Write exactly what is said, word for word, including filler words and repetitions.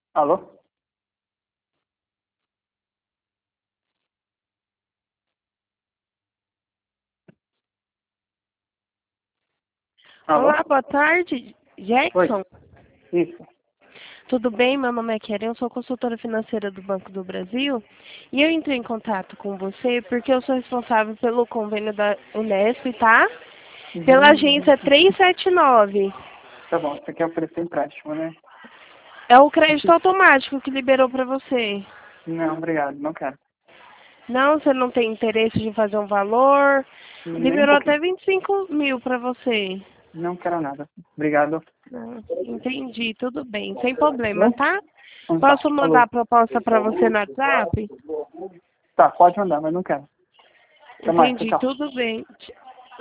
Alô? Alô? Olá, boa tarde, Oi. Jackson. Isso. Tudo bem? Meu nome é Keren, eu sou consultora financeira do Banco do Brasil e eu entrei em contato com você porque eu sou responsável pelo convênio da Unesp, tá? Pela Uhum. agência trezentos e setenta e nove. Tá bom, você quer oferecer empréstimo, né? É o crédito automático que liberou para você. Não, obrigado, não quero. Não, você não tem interesse de fazer um valor? Nem um Liberou pouquinho. até vinte e cinco mil para você. Não quero nada. Obrigado. Não, entendi, tudo bem, sem problema, Não? tá? Então tá, Posso mandar falou. a proposta para você no WhatsApp? Tá, pode mandar, mas não quero. Até mais, tchau, Entendi, tchau. tudo bem.